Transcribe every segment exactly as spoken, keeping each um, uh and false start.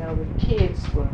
know, the kids were,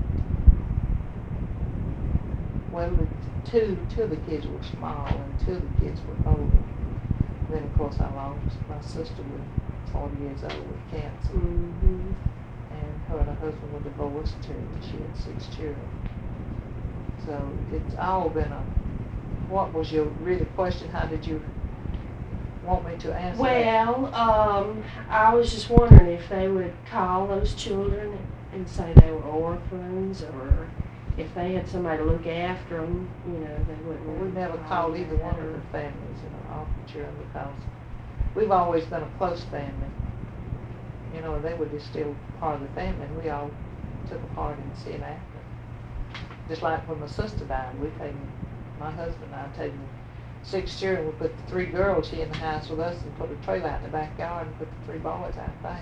well, the two, two of the kids were small and two of the kids were older. Then, of course, I lost my sister was forty years old with cancer. Mm-hmm. And her and her husband were divorced too, and she had six children. So it's all been a, what was your really question? How did you want me to answer Well, that? um, I was just wondering if they would call those children and say they were orphans, or if they had somebody to look after them, you know, they wouldn't. Well, we never called either one of the families, you know, orphan children, because we've always been a close family. You know, they were just still part of the family, and we all took a part in seeing after. Just like when my sister died, we taken, my husband and I taken six children, we put the three girls here in the house with us and put a trailer out in the backyard and put the three boys out there.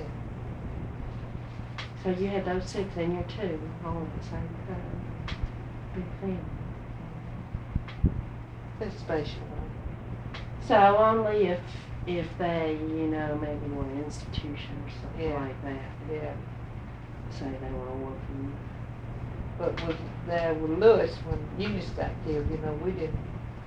So you had those six in your two all at the same time. Big family. It's special, though. So only if if they, you know, maybe were an institution or something Yeah. like that. Yeah. Say they were orphaned. But with there with Lewis, when Eunice got killed, you know, we didn't.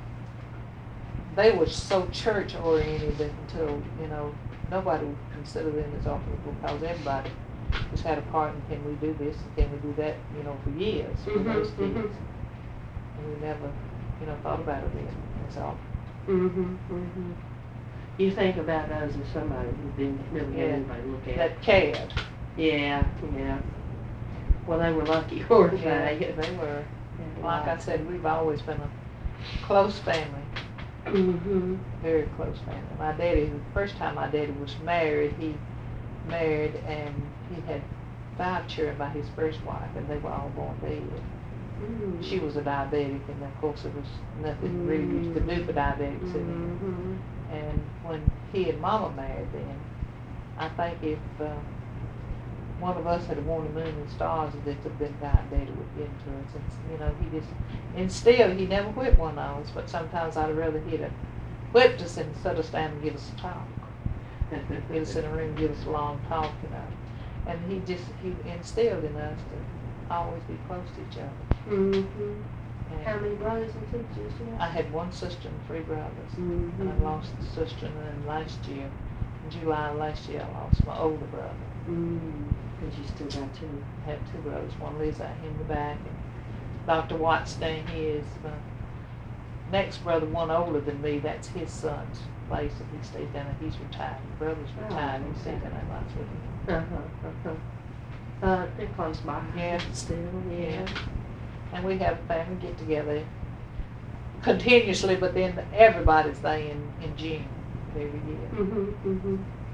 They were so church oriented until, you know, nobody would consider them as orphans, because everybody just had a part in, can we do this and can we do that, you know, for years with Mm-hmm, those kids. mm-hmm. And we never, you know, thought about it then as all. Mm-hmm, mm-hmm. You think about those as somebody who didn't really Yeah. have anybody to look at. That cared. Yeah, yeah. Well, they were lucky, weren't Yeah, they? they were. Yeah, Like I said, we've always been a close family. Mm-hmm. Very close family. My daddy, the first time my daddy was married, he married and he had five children by his first wife, and they were all born dead. Mm-hmm. She was a diabetic, and of course there was nothing really you could do for diabetics. Mm-hmm. And when he and Mama married then, I think if uh, one of us had worn the moon and stars, that had been diabetic would get into us. And, you know, he just, and still, he never whipped one of us, but sometimes I'd rather he'd have whipped us instead of stand and give us a talk. Get us in a room, give us a long talk, you know. And he just, he instilled in us to always be close to each other. Mm-hmm. And How many brothers and sisters you have? I had one sister and three brothers. Mm-hmm. And I lost the sister, and then last year, in July of last year, I lost my older brother. Mm-hmm. Because you still got two. I have two brothers. One lives out here in the back, and Doctor Watts staying here is my next brother, one older than me. That's his son's place, and he stays down there. He's retired. My brother's Oh, retired. He stays okay. down there lots with him. Uh-huh, uh-huh. Uh, they're close by. Yeah. Still, yeah. Yeah. And we have a family get together continuously, but then everybody's there in, in June of every year. Mm-hmm, mm-hmm.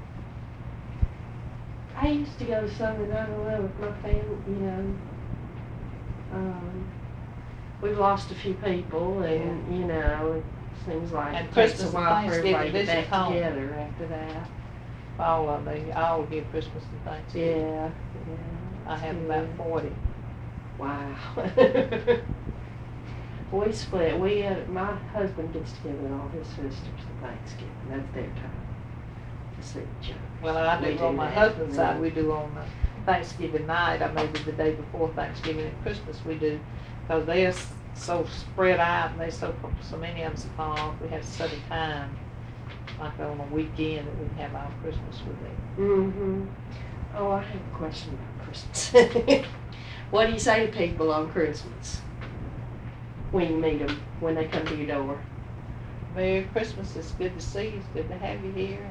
I used to go to Southern nine eleven with my family, you know. Um, we've lost a few people, and, Yeah. you know, it seems like And it takes Christmas a and while for Thanksgiving everybody to get visit back home. together after that. All of them, they all give Christmas and Thanksgiving. Yeah, yeah. I have that's about good. forty. Wow. We split. We had, my husband gets together with all his sisters for Thanksgiving. That's their time to see each other. Well, I We do on do my that, husband's yeah. side, we do on uh, Thanksgiving night, or maybe the day before Thanksgiving and Christmas we do, because they're s- so spread out, and they so, so many of them so far off, we have to set a time, like on a weekend, that we can have our Christmas with them. Mm-hmm. Oh, I have a question about Christmas. What do you say to people on Christmas? When you meet them, when they come to your door? Merry Christmas, it's good to see you, it's good to have you here.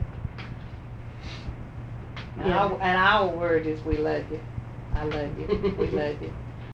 And Yeah. our, and our word is we love you. I love you, we love you.